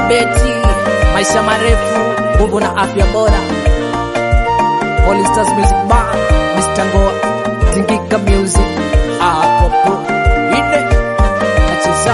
Beti, maisha marefu, nguvu na afya bora. All Stars Music Band, Mr. Ngoa, Tingika Music, Apopo, Ine, Acheza.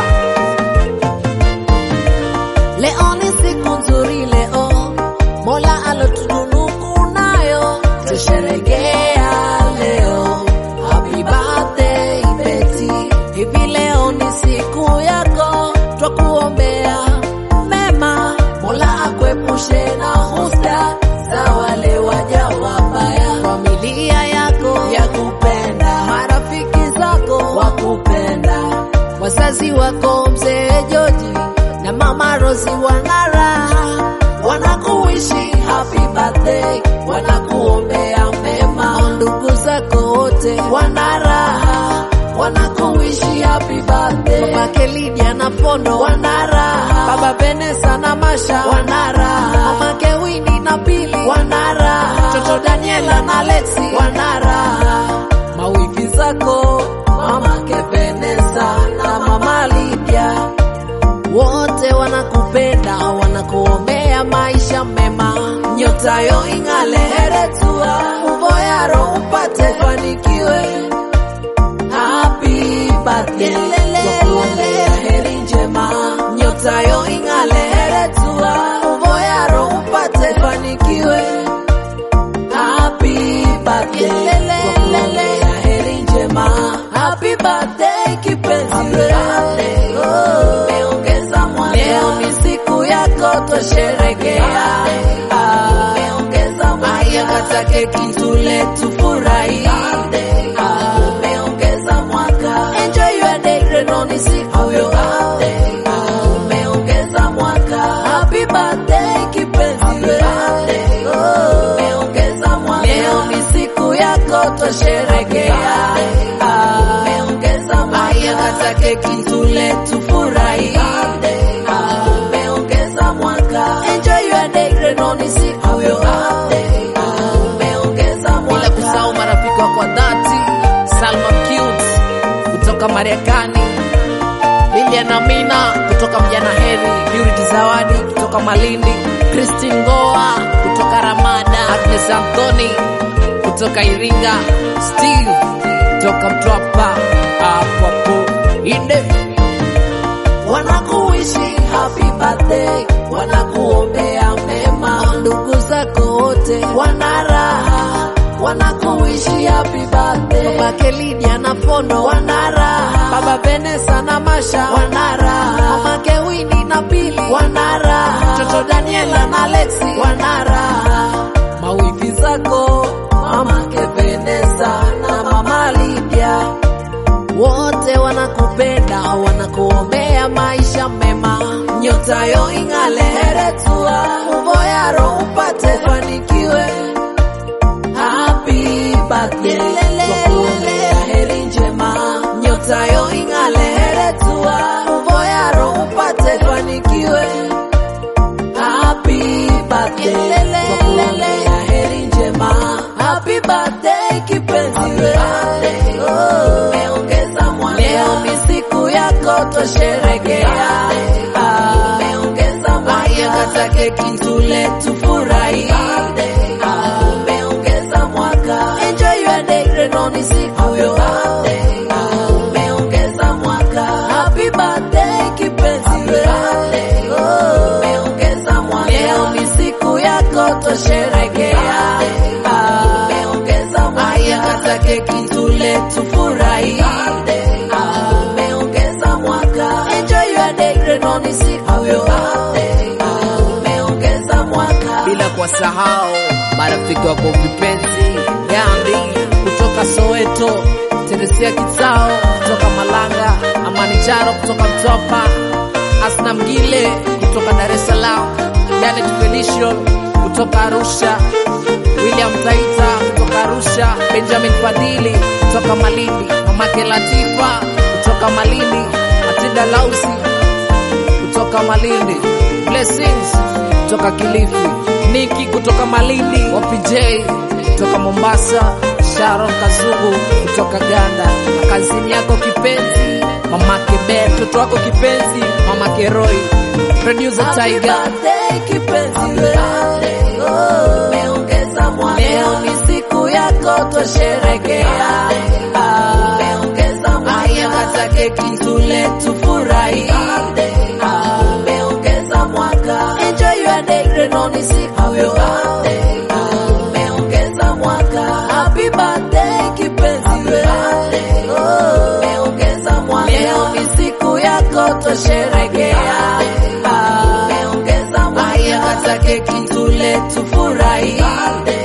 Leo ni siku nzuri leo, Mola alotunuku nayo, tusherehekea leo. Happy birthday Beti, hivi leo ni siku yako, twakuombea mema, Mola akuepushe na husda za wale waja wabaya. Familia yako yakupenda, marafiki zako wakupenda, wazazi wako mzee Joji na mama Rosi wana raha, wanakuishi happy birthday, wanakuombea mema. Ndugu zako wote wana raha, wanakuishi happy birthday. Mama Kelidia na Pondo wana raha, baba Benesa na Masha wana raha, mama Kewini na Pili wana raha, toto Daniela na Lexi wana raha. Mawifi zako mama Kevenesa na mama Lydia wote wanakupenda, wanakuombea maisha mema. Nyota yo ing'ale, eretua uvoyaro upate fanikiwe. Happy birthday, twakuombea heri njema. Nyota yo ing'ale, eretua uvoyaro upate fanikiwe. Happy birthday, twakuombea heri njema. Happy birthday kipenzi wewe. Leo ni siku yako tosherekea, umeongeza mwaka, kata keki tule tufurahi, umeongeza mwaka, enjoy your day, leo ni siku yako, umeongeza mwaka, happy birthday kipenzi wewe, umeongeza mwaka, leo ni siku yako tosherekea, umeongeza mwaka, kata keki tule tufurahi, enjoy your day, leo ni siku yako, umeongeza mwaka. Bila kusahau marafiki wako wa dhati, Salma Cute kutoka Marekani, Lilian Amina kutoka Mjana Heri, Purity Zawadi kutoka Malindi, Christine Ngoa kutoka Ramada, Agnes Anthony kutoka Iringa, Steve kutoka Mtwapa, Apopo, Inde. Wanakuishi happy birthday, wanakuombea mema. Ndugu zako wote wana raha, wanakuishi happy birthday. Baba Kelidia na Pondo wana raha, baba Benesa na Masha wana raha, mama Kewini na Pili wana raha, toto Daniela na Lexi wana raha. Mawifi zako mama Kevenesa na mama Lydia wote wanakupenda, wanakuombea maisha mema. Nyota yo ing'ale, eretua uvoyaro upate fanikiwe. Happy birthday, twakuombea heri njema. Nyota yo ing'ale, eretua uvoyaro upate fanikiwe. Happy birthday, twakuombea heri njema. Happy birthday kipenzi wewe, leo ni siku yako tosherekea, umeongeza mwaka, kata keki tule tufurahi, umeongeza mwaka, enjoy your day, leo ni siku yako, umeongeza mwaka. Happy birthday kipenzi wewe, umeongeza mwaka, leo ni siku yako tosherekea, umeongeza mwaka, kata keki tule tufurahi, umeongeza mwaka, enjoy your day, leo ni siku yako, umeongeza mwaka. Bila kuwasahau marafiki wako vipenzi, Gandhi kutoka Soweto, Teresia Kitao kutoka Malanga, Amani Charo kutoka Mtwapa, Asna Mgile kutoka Dar es Salaam, Janet Felician kutoka Arusha, William Taita kutoka Arusha, Benjamin Fadili kutoka Malindi, mamake Latifa kutoka Malindi, Matilda Lausi kutoka Malindi, Blessings kutoka Kilifi, Niki kutoka Malindi, WPJ kutoka Mombasa, Sharon Kazungu kutoka Ganda, makazini yako kipenzi, mamake Ben, mtoto wako kipenzi, mamake Roy Producer Tiger. Happy birthday kipenzi wewe, umeongeza mwaka. Leo ni siku yako twasherekea, umeongeza mwaka. Haya kata keki tule tufurahi, umeongeza mwaka. Enjoy your day, leo ni siku yo, umeongeza mwaka. Happy birthday kipenzi wewe, umeongeza mwaka. Leo ni siku yako twasherekea, umeongeza mwaka. Haya kata keki tule tufurahi.